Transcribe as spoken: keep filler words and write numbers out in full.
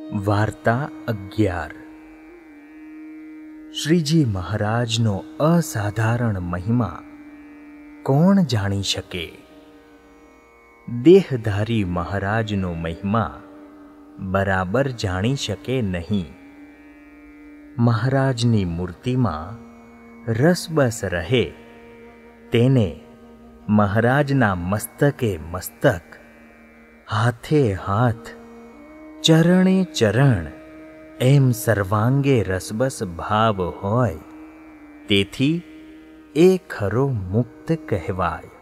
વાર્તા અગિયાર. શ્રીજી મહારાજનો અસાધારણ મહિમા કોણ જાણી શકે? દેહધારી મહારાજનો મહિમા બરાબર જાણી શકે નહીં. મહારાજની મૂર્તિમાં રસબસ રહે તેને મહારાજના મસ્તકે મસ્તક, હાથે હાથ, ચરણે ચરણ એમ સર્વાંગે રસબસ ભાવ હોય તેથી એ ખરો મુક્ત કહેવાય.